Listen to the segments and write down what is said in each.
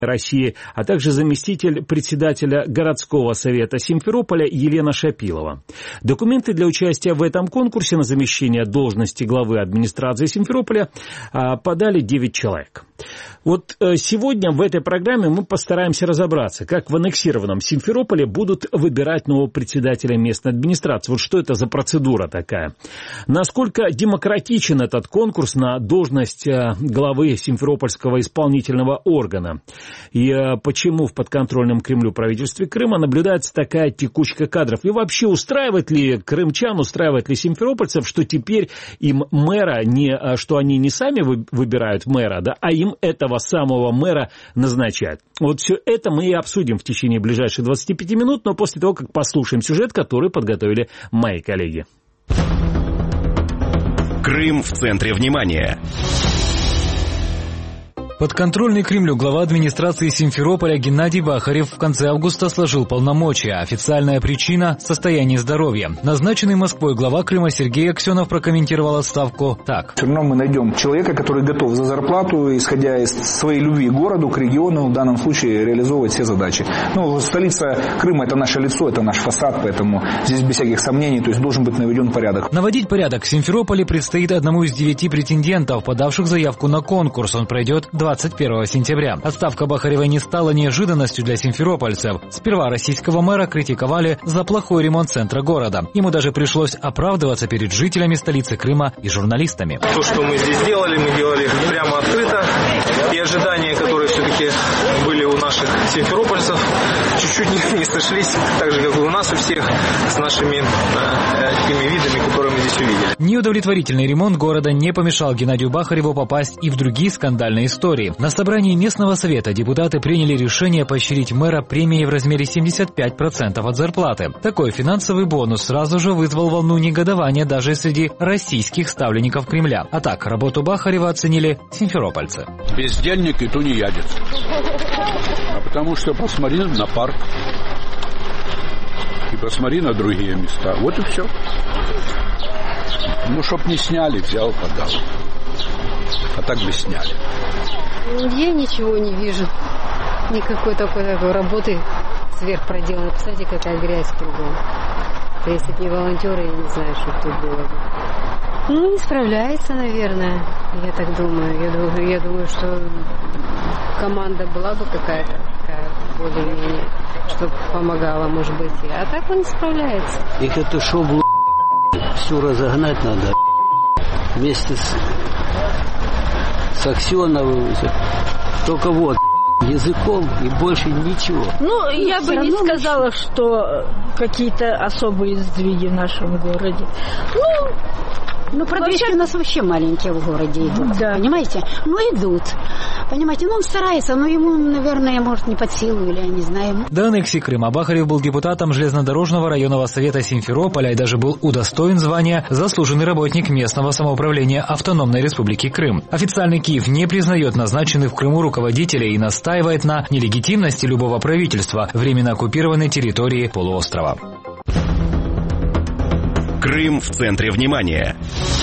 России, а также заместитель председателя городского совета Симферополя Елена Шапилова. Документы для участия в этом конкурсе на замещение должности главы администрации Симферополя подали 9 человек. Вот сегодня в этой программе мы постараемся разобраться, как в аннексированном Симферополе будут выбирать нового председателя местной администрации. Вот что это за процедура такая? Насколько демократичен этот конкурс на должность главы Симферопольского исполнительного органа? И почему в подконтрольном Кремлю правительстве Крыма наблюдается такая текучка кадров? И вообще устраивает ли крымчан, устраивает ли симферопольцев, что теперь им мэра, что они не сами выбирают мэра, да, а им этого самого мэра назначают? Вот все это мы и обсудим в течение ближайших 25 минут, но после того, как послушаем сюжет, который подготовили мои коллеги. Крым в центре внимания. Подконтрольный Кремлю глава администрации Симферополя Геннадий Бахарев в конце августа сложил полномочия. Официальная причина – состояние здоровья. Назначенный Москвой глава Крыма Сергей Аксенов прокомментировал отставку так. Все равно мы найдем человека, который готов за зарплату, исходя из своей любви к городу, к региону, в данном случае реализовывать все задачи. Столица Крыма – это наше лицо, это наш фасад, поэтому здесь без всяких сомнений, то есть должен быть наведен порядок. Наводить порядок в Симферополе предстоит одному из 9 претендентов, подавших заявку на конкурс. Он пройдет 21 сентября. Отставка Бахарева не стала неожиданностью для симферопольцев. Сперва российского мэра критиковали за плохой ремонт центра города. Ему даже пришлось оправдываться перед жителями столицы Крыма и журналистами. То, что мы здесь делали, мы делали прямо открыто. И ожидания, которые все-таки были у наших симферопольцев, чуть-чуть не сошлись, так же, как и у нас у всех, с нашими теми видами, которые мы здесь увидели. Неудовлетворительный ремонт города не помешал Геннадию Бахареву попасть и в другие скандальные истории. На собрании местного совета депутаты приняли решение поощрить мэра премией в размере 75% от зарплаты. Такой финансовый бонус сразу же вызвал волну негодования даже среди российских ставленников Кремля. А так, работу Бахарева оценили симферопольцы. Бездельник и тунеядец. А потому что посмотри на парк и посмотри на другие места. Вот и все. Чтоб не сняли, взял, подал. А так бы сняли. Я ничего не вижу. Никакой такой работы сверхпроделанной. Посмотрите, какая грязь кругом. Если бы не волонтеры, я не знаю, что тут было бы. Не справляется, наверное. Я так думаю. Я думаю, что команда была бы какая-то такая более-менее, чтобы помогала, может быть. А так он не справляется. Их эту шоблу всю разогнать надо. Вместе с Аксеновым. Только вот языком и больше ничего. Я бы не сказала, что какие-то особые сдвиги в нашем городе. Продвижки у нас вообще маленькие в городе идут, да. Понимаете? Идут. Понимаете, он старается, но ему, наверное, может, не под силу, или я не знаю. До аннексии Крыма Бахарев был депутатом железнодорожного районного совета Симферополя и даже был удостоен звания «Заслуженный работник местного самоуправления Автономной Республики Крым». Официальный Киев не признает назначенных в Крыму руководителей и настаивает на нелегитимности любого правительства временно оккупированной территории полуострова. Крым в центре внимания.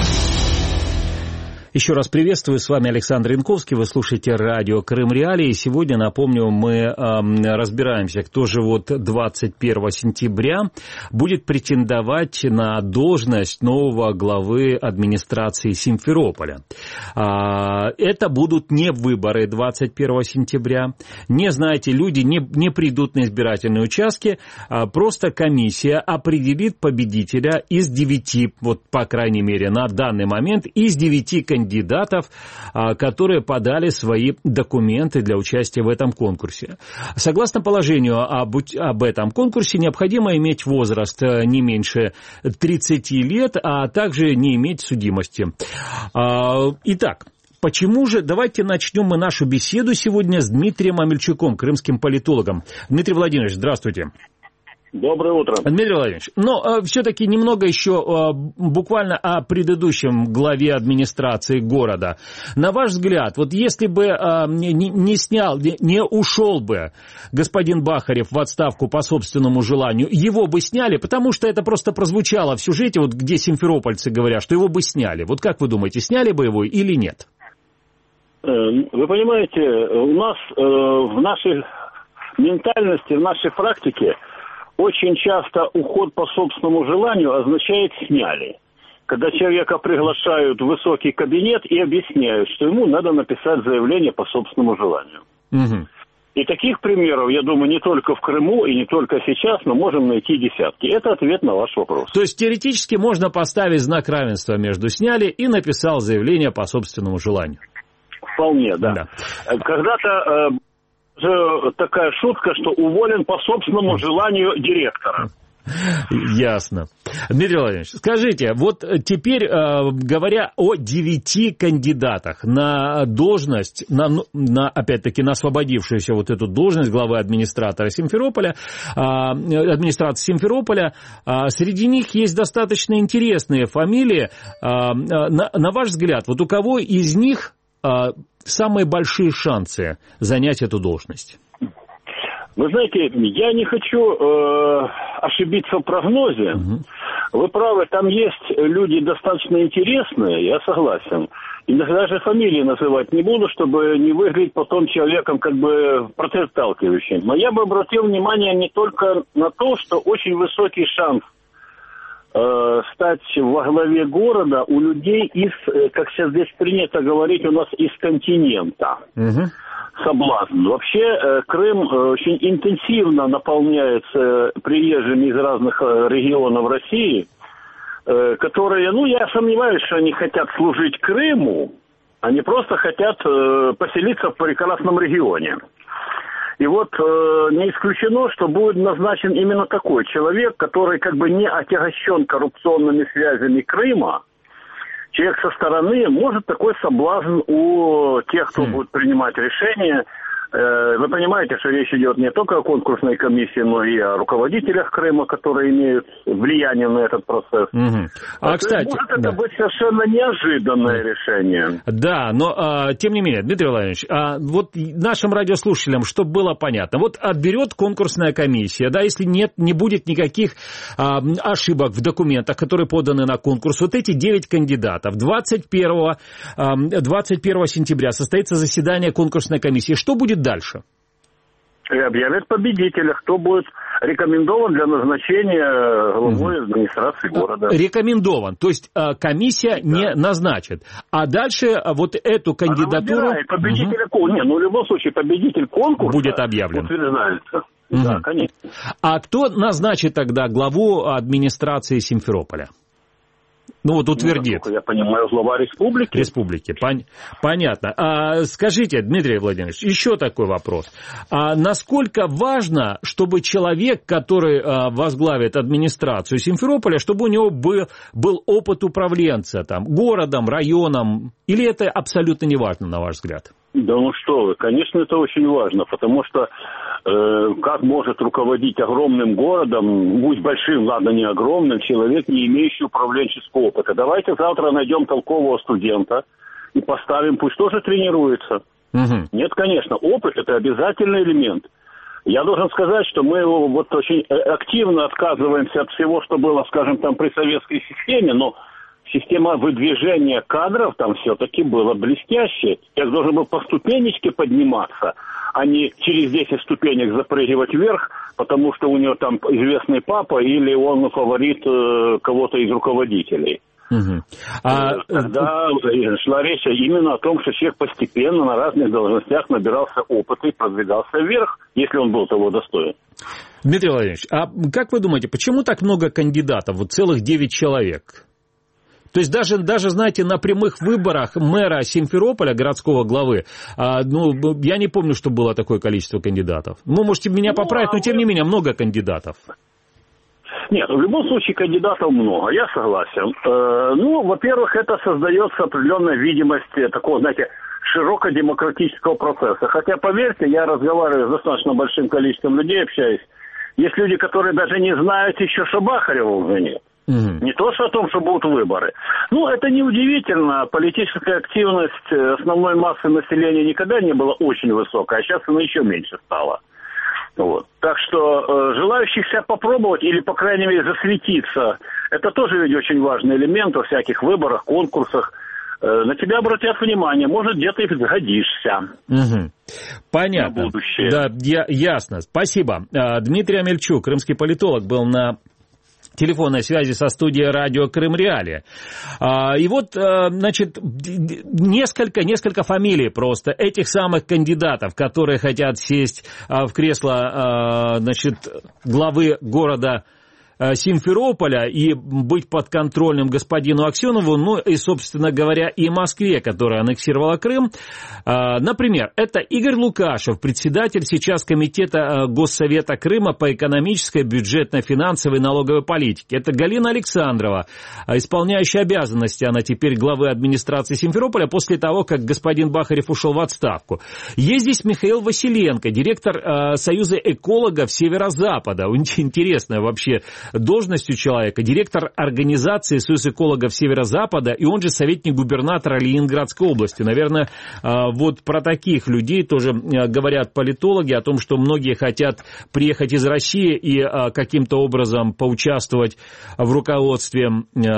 Еще раз приветствую, с вами Александр Янковский, вы слушаете радио Крым Реалии. Сегодня, напомню, мы разбираемся, кто же 21 сентября будет претендовать на должность нового главы администрации Симферополя. Это будут не выборы 21 сентября, люди не придут на избирательные участки, просто комиссия определит победителя из 9, по крайней мере, на данный момент, из 9 кандидатов, которые подали свои документы для участия в этом конкурсе. Согласно положению об этом конкурсе, необходимо иметь возраст не меньше 30 лет, а также не иметь судимости. Итак, почему же? Давайте начнем мы нашу беседу сегодня с Дмитрием Амельчуком, крымским политологом. Дмитрий Владимирович, здравствуйте. Доброе утро. Дмитрий Владимирович, но все-таки немного еще буквально о предыдущем главе администрации города. На ваш взгляд, если бы не ушел бы господин Бахарев в отставку по собственному желанию, его бы сняли, потому что это просто прозвучало в сюжете, где симферопольцы говорят, что его бы сняли. Как вы думаете, сняли бы его или нет? Вы понимаете, у нас в нашей ментальности, в нашей практике очень часто уход по собственному желанию означает «сняли». Когда человека приглашают в высокий кабинет и объясняют, что ему надо написать заявление по собственному желанию. Угу. И таких примеров, я думаю, не только в Крыму и не только сейчас, но можем найти десятки. Это ответ на ваш вопрос. То есть теоретически можно поставить знак равенства между «сняли» и написал заявление по собственному желанию. Вполне, да. Когда-то такая шутка, что уволен по собственному желанию директора. Ясно. Дмитрий Владимирович, скажите, вот теперь, говоря о 9 кандидатах на должность, опять-таки, на освободившуюся вот эту должность главы администрации Симферополя, среди них есть достаточно интересные фамилии. На ваш взгляд, вот у кого из них самые большие шансы занять эту должность? Вы знаете, я не хочу ошибиться в прогнозе. Вы правы, там есть люди достаточно интересные, я согласен. И даже фамилии называть не буду, чтобы не выглядеть потом человеком как бы противосталкивающим. Но я бы обратил внимание не только на то, что очень высокий шанс стать во главе города у людей из, как сейчас здесь принято говорить, у нас из континента. Соблазн. Вообще Крым очень интенсивно наполняется приезжими из разных регионов России, которые, я сомневаюсь, что они хотят служить Крыму, они просто хотят поселиться в прекрасном регионе. И вот не исключено, что будет назначен именно такой человек, который как бы не отягощен коррупционными связями Крыма. Человек со стороны, может такой соблазн у тех, кто будет принимать решения. Вы понимаете, что речь идет не только о конкурсной комиссии, но и о руководителях Крыма, которые имеют влияние на этот процесс. Кстати, может это быть совершенно неожиданное решение. Да, но тем не менее, Дмитрий Владимирович, вот нашим радиослушателям, чтобы было понятно, вот отберет конкурсная комиссия, да, если не будет никаких ошибок в документах, которые поданы на конкурс, вот эти 9 кандидатов, 21 сентября состоится заседание конкурсной комиссии. Что будет дальше? И объявят победителя, кто будет рекомендован для назначения главой администрации города. Рекомендован, то есть комиссия не назначит. А дальше вот эту кандидатуру... Победителя в любом случае победитель конкурса будет объявлен. Утверждается. Да, конечно. А кто назначит тогда главу администрации Симферополя? Утвердит. Я понимаю, глава республики. Республики, понятно. Скажите, Дмитрий Владимирович, еще такой вопрос. Насколько важно, чтобы человек, который возглавит администрацию Симферополя, чтобы у него был опыт управленца городом, районом, или это абсолютно не важно, на ваш взгляд? Да что вы, конечно, это очень важно, потому что как может руководить огромным городом, будь большим, ладно, не огромным, человек, не имеющий управленческого опыта. Давайте завтра найдем толкового студента и поставим, пусть тоже тренируется. Нет, конечно, опыт – это обязательный элемент. Я должен сказать, что мы очень активно отказываемся от всего, что было, скажем, при советской системе, но система выдвижения кадров там все-таки была блестящая. Человек должен был по ступенечке подниматься, а не через 10 ступенек запрыгивать вверх, потому что у него там известный папа или он фаворит кого-то из руководителей. Тогда шла речь именно о том, что человек постепенно на разных должностях набирался опыта и продвигался вверх, если он был того достоин. Дмитрий Владимирович, а как вы думаете, почему так много кандидатов, целых 9 человек? То есть даже, знаете, на прямых выборах мэра Симферополя, городского главы, я не помню, что было такое количество кандидатов. Можете меня поправить, но тем не менее много кандидатов. Нет, в любом случае кандидатов много, я согласен. Во-первых, это создается определенная видимость такого, знаете, широкодемократического процесса. Хотя, поверьте, я разговариваю с достаточно большим количеством людей, общаюсь. Есть люди, которые даже не знают еще, что Бахарева уже нет. Не то, что о том, что будут выборы. Это неудивительно. Политическая активность основной массы населения никогда не была очень высокая, а сейчас она еще меньше стала. Так что желающих себя попробовать или, по крайней мере, засветиться, это тоже ведь очень важный элемент во всяких выборах, конкурсах. на тебя обратят внимание, может, где-то их сгодишься. Угу. Понятно. На будущее. Да, ясно. Спасибо. Дмитрий Амельчук, крымский политолог, был на телефонной связи со студией радио Крым-Реалии. И вот, значит, несколько фамилий просто этих самых кандидатов, которые хотят сесть в кресло, значит, главы города Симферополя и быть подконтрольным господину Аксенову, ну и, собственно говоря, и Москве, которая аннексировала Крым. Например, это Игорь Лукашев, председатель сейчас Комитета Госсовета Крыма по экономической, бюджетно-финансовой и налоговой политике. Это Галина Александрова, исполняющая обязанности, она теперь главы администрации Симферополя после того, как господин Бахарев ушел в отставку. Есть здесь Михаил Василенко, директор Союза экологов Северо-Запада. Интересная вообще должностью человека, директор организации Союз экологов Северо-Запада, и он же советник губернатора Ленинградской области. Наверное, вот про таких людей тоже говорят политологи, о том, что многие хотят приехать из России и каким-то образом поучаствовать в руководстве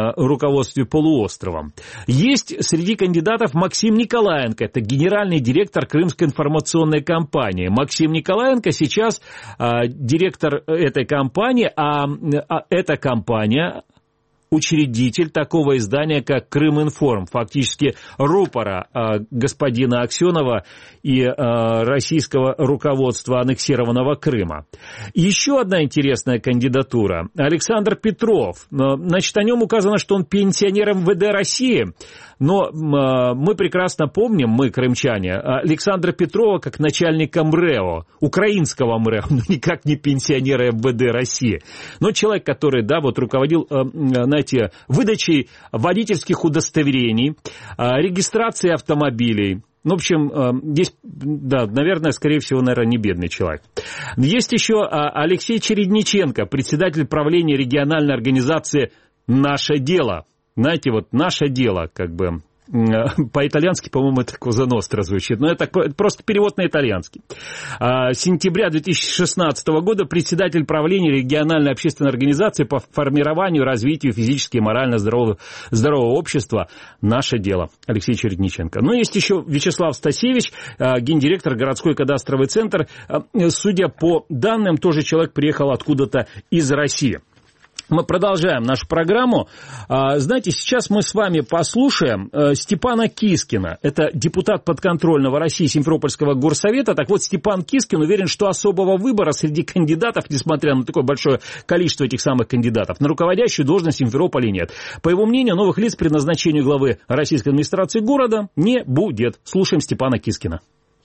полуостровом. Есть среди кандидатов Максим Николаенко, это генеральный директор Крымской информационной компании. Максим Николаенко сейчас директор этой компании, а эта компания учредитель такого издания, как Крыминформ, фактически рупора господина Аксенова и российского руководства аннексированного Крыма. Еще одна интересная кандидатура. Александр Петров. Значит, о нем указано, что он пенсионер МВД России, но мы прекрасно помним, мы, крымчане, Александра Петрова как начальника МРЭО, украинского МРЭО, но никак не пенсионера МВД России. Но человек, который, да, вот руководил, знаете, выдачей водительских удостоверений, регистрацией автомобилей. В общем, здесь, да, наверное, скорее всего, не бедный человек. Есть еще Алексей Чередниченко, председатель правления региональной организации «Наше дело». Знаете, вот «Наше дело», как бы, по-итальянски, по-моему, это «Коза Ностра» звучит, но это просто перевод на итальянский. С сентября 2016 года председатель правления региональной общественной организации по формированию и развитию физически и морально здорового общества «Наше дело». Алексей Чередниченко. Но есть еще Вячеслав Стасевич, гендиректор городской кадастровый центр. Судя по данным, тоже человек приехал откуда-то из России. Мы продолжаем нашу программу. Знаете, сейчас мы с вами послушаем Степана Кискина. Это депутат подконтрольного России Симферопольского горсовета. Так вот, Степан Кискин уверен, что особого выбора среди кандидатов, несмотря на такое большое количество этих самых кандидатов, на руководящую должность Симферополя нет. По его мнению, новых лиц при назначении главы российской администрации города не будет. Слушаем Степана Кискина.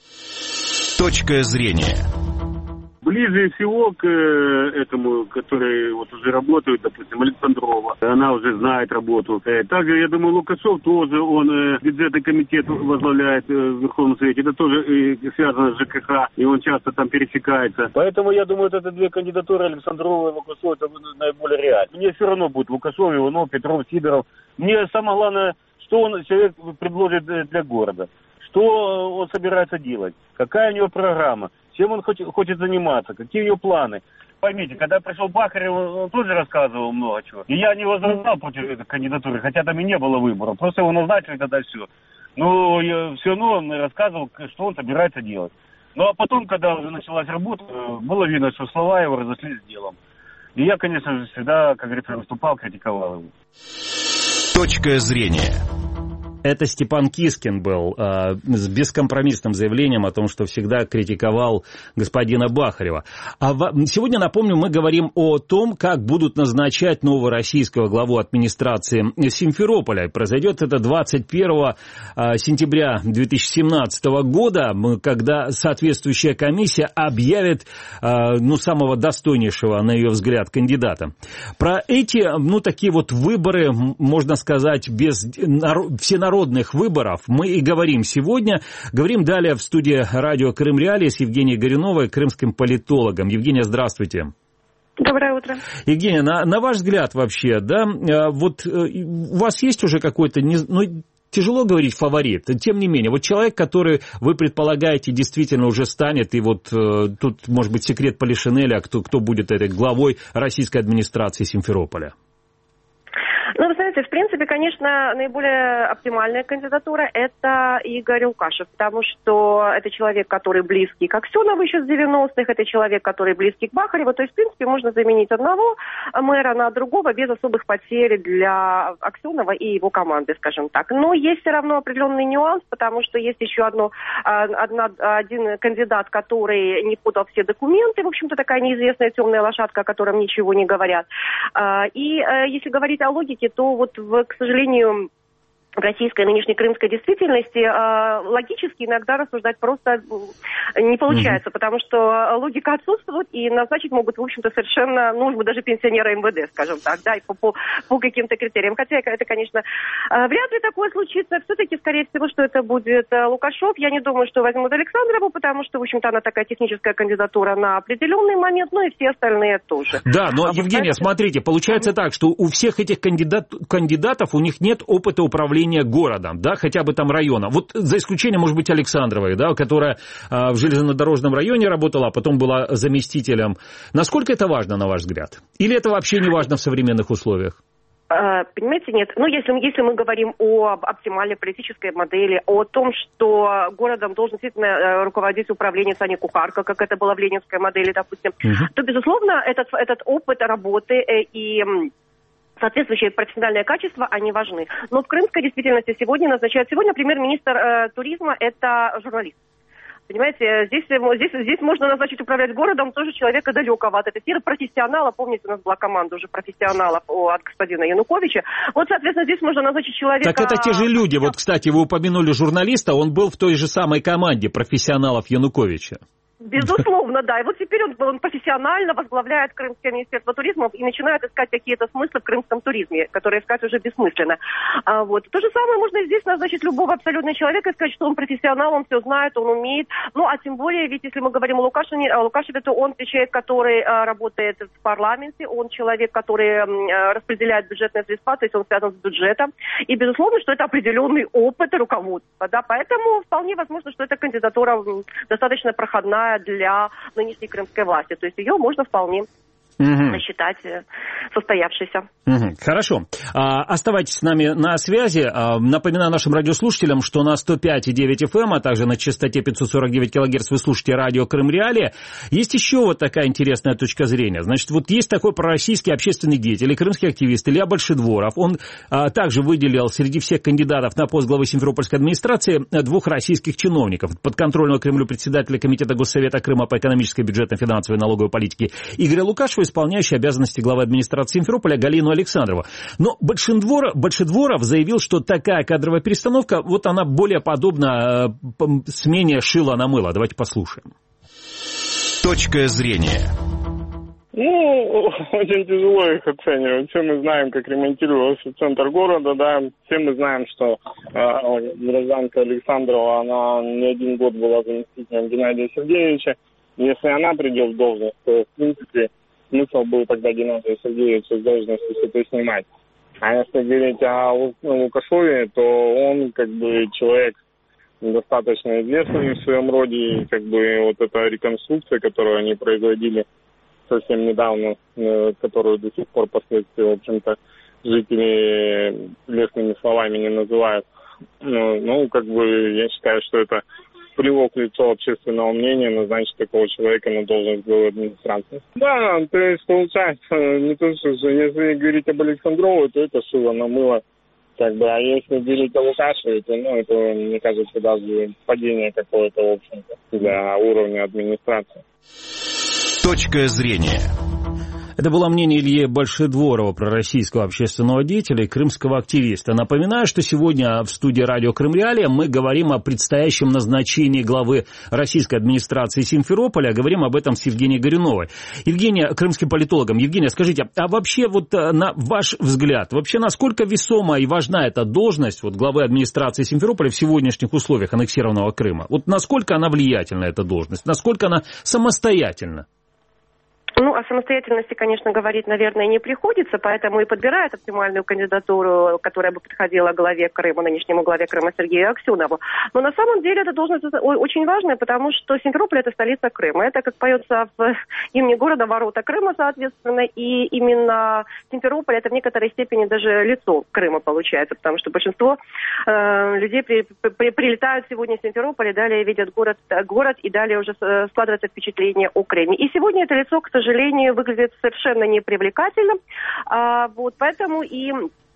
Точка зрения. Ближе всего к этому, который вот уже работает, допустим, Александрова, она уже знает работу. Также, я думаю, Лукашов тоже, он бюджетный комитет возглавляет в Верховном Совете, это тоже связано с ЖКХ, и он часто там пересекается. Поэтому, я думаю, вот это две кандидатуры, Александрова и Лукашов, это наиболее реально. Мне все равно будет Лукашов, Иванов, Петров, Сидоров. Мне самое главное, что он человек предложит для города, что он собирается делать, какая у него программа. Чем он хочет заниматься, какие у него планы. Поймите, когда пришел Бахарев, он тоже рассказывал много чего. И я не возражал против этой кандидатуры, хотя там и не было выбора. Просто его назначили тогда все. Но все равно он рассказывал, что он собирается делать. Ну а потом, когда уже началась работа, было видно, что слова его разошлись с делом. И я, конечно же, всегда, как говорится, выступал, критиковал его. Точка зрения. Это Степан Кискин был с бескомпромиссным заявлением о том, что всегда критиковал господина Бахарева. Сегодня, напомню, мы говорим о том, как будут назначать нового российского главу администрации Симферополя. Произойдет это 21 сентября 2017 года, когда соответствующая комиссия объявит самого достойнейшего, на ее взгляд, кандидата. Про эти, такие вот выборы, можно сказать, без всенародных выборов мы и говорим сегодня. Говорим далее в студии радио Крым-Реалии с Евгенией Горюновой, крымским политологом. Евгения, здравствуйте. Доброе утро. Евгения, на ваш взгляд вообще, да, вот у вас есть уже какой-то, тяжело говорить фаворит, тем не менее, вот человек, который вы предполагаете действительно уже станет, и вот тут, может быть, секрет Полишинеля, кто будет этой главой российской администрации Симферополя? Ну, вы знаете, в принципе, конечно, наиболее оптимальная кандидатура – это Игорь Лукашев, потому что это человек, который близкий к Аксенову еще с 90-х, это человек, который близкий к Бахареву, то есть, в принципе, можно заменить одного мэра на другого без особых потерь для Аксенова и его команды, скажем так. Но есть все равно определенный нюанс, потому что есть еще один кандидат, который не подал все документы, в общем-то, такая неизвестная темная лошадка, о котором ничего не говорят. И если говорить о логике, то вот, к сожалению, в российской нынешней крымской действительности логически иногда рассуждать просто не получается, потому что логика отсутствует, и назначить могут, в общем-то, совершенно, ну, даже пенсионера МВД, скажем так, да, и по каким-то критериям. Хотя это, конечно, вряд ли такое случится. Все-таки, скорее всего, что это будет Лукашов. Я не думаю, что возьмут Александрову, потому что, в общем-то, она такая техническая кандидатура на определенный момент, ну и все остальные тоже. Да, но, Евгения, смотрите, получается так, что у всех этих кандидатов у них нет опыта управления городом, да, хотя бы там районом. Вот за исключением, может быть, Александровой, да, которая в железнодорожном районе работала, а потом была заместителем. Насколько это важно, на ваш взгляд? Или это вообще не важно в современных условиях? Понимаете, нет. Ну, если мы говорим о оптимальной политической модели, о том, что городом должен действительно руководить управление Саня Кухарка, как это было в ленинской модели, допустим, то, безусловно, этот опыт работы и соответствующее профессиональное качество, они важны. Но в крымской действительности сегодня премьер-министр туризма – это журналист. Понимаете, здесь можно назначить управлять городом тоже человека далекого от этой сферы, профессионала. Помните, у нас была команда уже профессионалов от господина Януковича. Вот, соответственно, здесь можно назначить человека... Так это те же люди. Вот, кстати, вы упомянули журналиста, он был в той же самой команде профессионалов Януковича. Безусловно, да. И вот теперь он профессионально возглавляет Крымское министерство туризма и начинает искать какие-то смыслы в крымском туризме, которые искать уже бессмысленно. Вот. То же самое можно здесь назначить любого абсолютно человека и сказать, что он профессионал, он все знает, он умеет. Ну, а тем более, ведь если мы говорим о Лукашеве, то он человек, который работает в парламенте, он человек, который распределяет бюджетные средства, то есть он связан с бюджетом. И, безусловно, что это определенный опыт руководства. Да? Поэтому вполне возможно, что эта кандидатура достаточно проходная для нынешней крымской власти. То есть ее можно вполне считать состоявшейся. Хорошо. Оставайтесь с нами на связи. Напоминаю нашим радиослушателям, что на 105,9 FM, а также на частоте 549 кГц вы слушаете радио Крым Реалии. Есть еще вот такая интересная точка зрения. Значит, вот есть такой пророссийский общественный деятель, крымский активист Илья Большедворов. Он также выделил среди всех кандидатов на пост главы Симферопольской администрации двух российских чиновников. Подконтрольного Кремлю председателя Комитета Госсовета Крыма по экономической, бюджетной, финансовой и налоговой политике Игоря Лукашева, исполняющий обязанности главы администрации Симферополя Галину Александрову. Но Большедворов заявил, что такая кадровая перестановка, вот она более подобна смене шила на мыло. Давайте послушаем. Точка зрения. Ну, очень тяжело их оценивать. Все мы знаем, как ремонтировался центр города, да. Все мы знаем, что гражданка Александрова, она не один год была заместителем Геннадия Сергеевича. Если она придет в должность, то, в принципе, смысл был тогда Геннадия Сергеевича с должности с этой снимать. А если говорить о Лукашове, то он как бы человек достаточно известный в своем роде. И как бы вот эта реконструкция, которую они производили совсем недавно, которую до сих пор впоследствии, в общем-то, жители лестными словами не называют. Ну, как бы я считаю, что это привлек лицо общественного мнения, назначить такого человека на должность главы администрации. Да, то есть получается, не то, что если говорить об Александровой, то это шило на мыло. Как бы, а если говорить о Лукашеве, то, это, мне кажется, даже падение какое-то, в общем-то, для уровня администрации. Точка зрения. Это было мнение Ильи Большедворова, пророссийского общественного деятеля и крымского активиста. Напоминаю, что сегодня в студии радио Крым Реалии мы говорим о предстоящем назначении главы российской администрации Симферополя. Говорим об этом с Евгенией Горюновой. Евгения, крымским политологом. Евгения, скажите, а вообще вот на ваш взгляд, вообще насколько весома и важна эта должность вот, главы администрации Симферополя в сегодняшних условиях аннексированного Крыма? Вот насколько она влиятельна, эта должность? Насколько она самостоятельна? Ну, о самостоятельности, конечно, говорить, наверное, не приходится, поэтому и подбирают оптимальную кандидатуру, которая бы подходила главе Крыма, нынешнему главе Крыма Сергею Аксенову. Но на самом деле эта должность очень важная, потому что Симферополь – это столица Крыма. Это, как поется в имени города, ворота Крыма, соответственно, и именно Симферополь – это в некоторой степени даже лицо Крыма получается, потому что большинство людей прилетают сегодня в Симферополь и далее видят город, и далее уже складывается впечатление о Крыме. И сегодня это лицо, к сожалению, выглядит совершенно непривлекательно. Поэтому и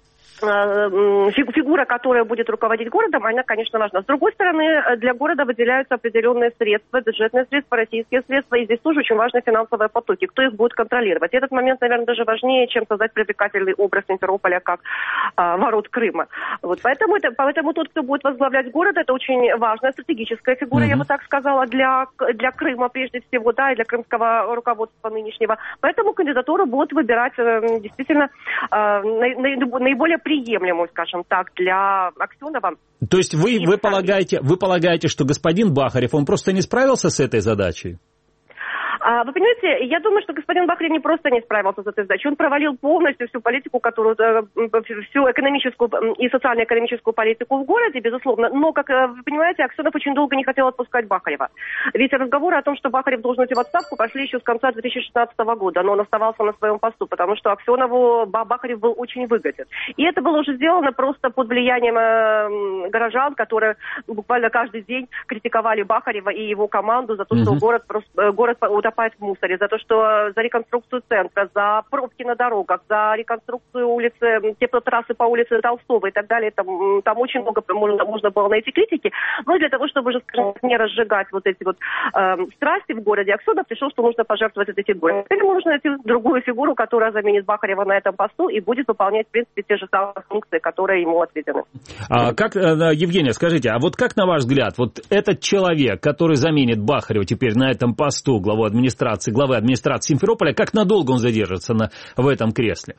фигура, которая будет руководить городом, она, конечно, важна. С другой стороны, для города выделяются определенные средства, бюджетные средства, российские средства, и здесь тоже очень важны финансовые потоки. Кто их будет контролировать? И этот момент, наверное, даже важнее, чем создать привлекательный образ Симферополя как ворот Крыма. Поэтому тот, кто будет возглавлять город, это очень важная стратегическая фигура, я бы так сказала, для Крыма прежде всего, да, и для крымского руководства нынешнего. Поэтому кандидатуру будут выбирать действительно наиболее приемлемую, скажем так, для Аксенова. То есть вы полагаете, что господин Бахарев, он просто не справился с этой задачей? Вы понимаете, я думаю, что господин Бахарев не просто не справился с этой задачей, он провалил полностью всю политику, всю экономическую и социально-экономическую политику в городе, безусловно. Но, как вы понимаете, Аксенов очень долго не хотел отпускать Бахарева. Ведь разговоры о том, что Бахарев должен уйти в отставку, пошли еще с конца 2016 года, но он оставался на своем посту, потому что Аксенову Бахарев был очень выгоден. И это было уже сделано просто под влиянием горожан, которые буквально каждый день критиковали Бахарева и его команду за то, что город утопает в мусоре, за то, что за реконструкцию центра, за пробки на дорогах, за реконструкцию улицы, теплотрассы по улице Толстого и так далее. Там очень много можно было найти критики. Но для того, чтобы уже, скажем, не разжигать вот эти вот страсти в городе, Аксенов решил, что нужно пожертвовать этой фигурой. Теперь нужно найти другую фигуру, которая заменит Бахарева на этом посту и будет выполнять, в принципе, те же самые функции, которые ему отведены. Евгения, скажите, а вот как, на ваш взгляд, вот этот человек, который заменит Бахарева теперь на этом посту главы администрации Симферополя, как надолго он задержится в этом кресле?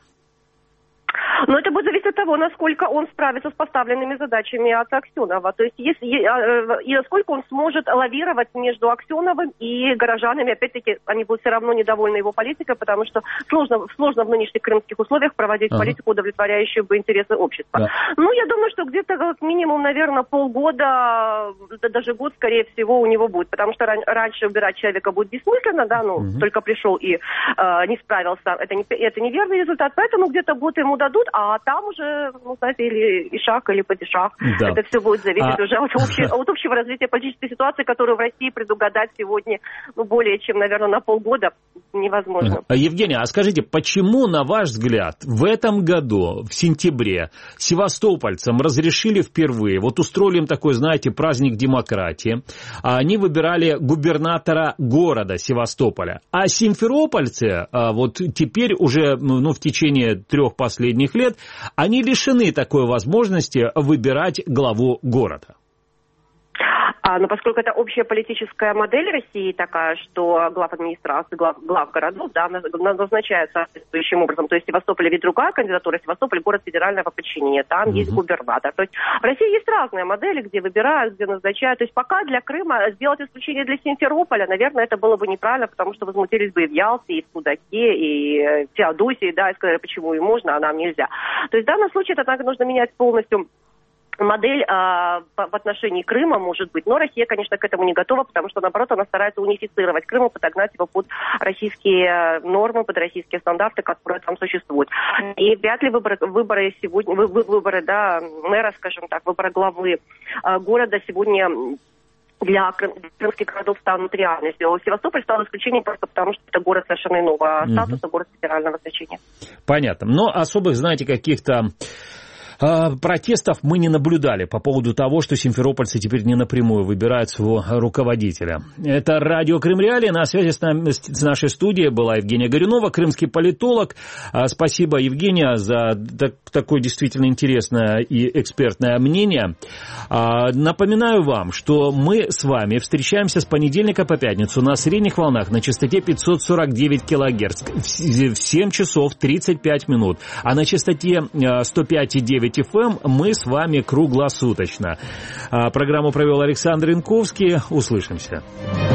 Но это будет зависеть от того, насколько он справится с поставленными задачами от Аксенова. То есть, и насколько он сможет лавировать между Аксеновым и горожанами. Опять-таки, они будут все равно недовольны его политикой, потому что сложно в нынешних крымских условиях проводить политику, удовлетворяющую бы интересы общества. Да. Ну, я думаю, что где-то как минимум, наверное, полгода, даже год, скорее всего, у него будет. Потому что раньше убирать человека будет бессмысленно, да, только пришел и не справился. Это неверный результат. Поэтому где-то год ему дадут, а там уже, знаете, или ишак, или падишах. Да. Это все будет зависеть уже от общего развития политической ситуации, которую в России предугадать сегодня более чем, наверное, на полгода невозможно. Евгения, а скажите, почему, на ваш взгляд, в этом году, в сентябре, севастопольцам разрешили впервые, вот устроили им такой, знаете, праздник демократии, они выбирали губернатора города Севастополя, а симферопольцы вот теперь уже в течение 3 последних лет, они лишены такой возможности выбирать главу города. Но поскольку это общая политическая модель России такая, что глав администрации, глав городов, да, назначают соответствующим образом. То есть Севастополь ведь другая кандидатура, Севастополь город федерального подчинения, там есть губернатор. То есть в России есть разные модели, где выбирают, где назначают. То есть пока для Крыма сделать исключение для Симферополя, наверное, это было бы неправильно, потому что возмутились бы и в Ялте, и в Судаке, и в Феодосии, да, и сказали, почему им можно, а нам нельзя. То есть в данном случае это так нужно менять полностью модель в отношении Крыма, может быть. Но Россия, конечно, к этому не готова, потому что, наоборот, она старается унифицировать Крым и подогнать его под российские нормы, под российские стандарты, которые там существуют. И вряд ли выборы сегодня, выборы, да, мэра, скажем так, выборы главы города сегодня для крымских городов станут реальностью. Севастополь стал исключением просто потому, что это город совершенно иного статуса, город федерального значения. Понятно. Но особых, знаете, каких-то протестов мы не наблюдали по поводу того, что симферопольцы теперь не напрямую выбирают своего руководителя. Это радио Крым Реалии. На связи с нашей студией была Евгения Горюнова, крымский политолог. Спасибо, Евгения, за такое действительно интересное и экспертное мнение. Напоминаю вам, что мы с вами встречаемся с понедельника по пятницу на средних волнах на частоте 549 килогерц в 7 часов 35 минут, а на частоте 105,9 FM мы с вами круглосуточно. Программу провел Александр Янковский. Услышимся.